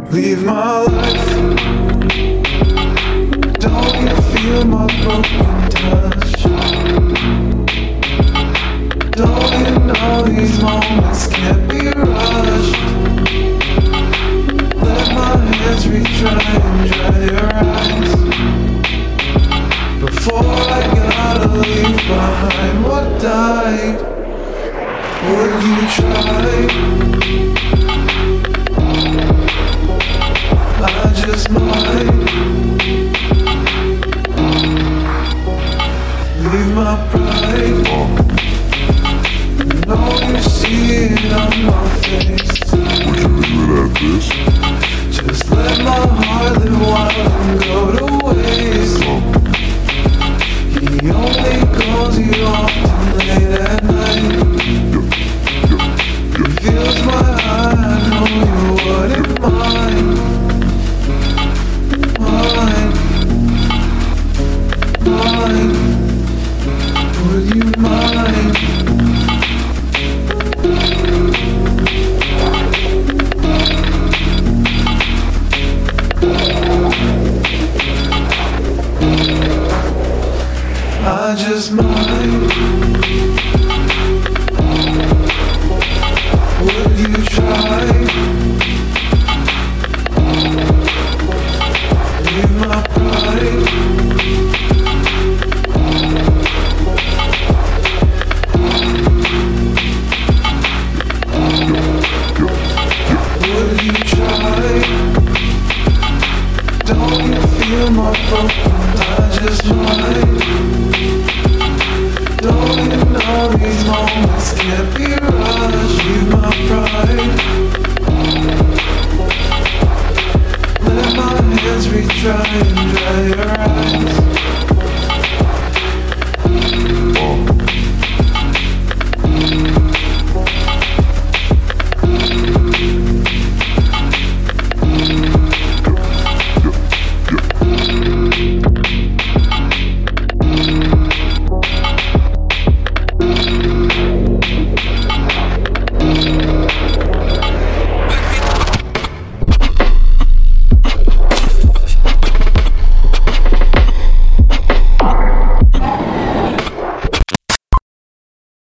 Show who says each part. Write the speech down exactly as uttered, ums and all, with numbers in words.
Speaker 1: Leave my life. Don't you feel my broken touch? Don't you know these moments can't be rushed? Let my hands retry and dry your eyes before I gotta leave behind what died. Would you try? I just might leave my pride. Know you see it on my face.
Speaker 2: Would you leave it at this?
Speaker 1: Just let my heart live wild and go to waste. He only calls you often late at night. He feels my eye, I know you wouldn't mind. Mind, mind, would you mind? I just might.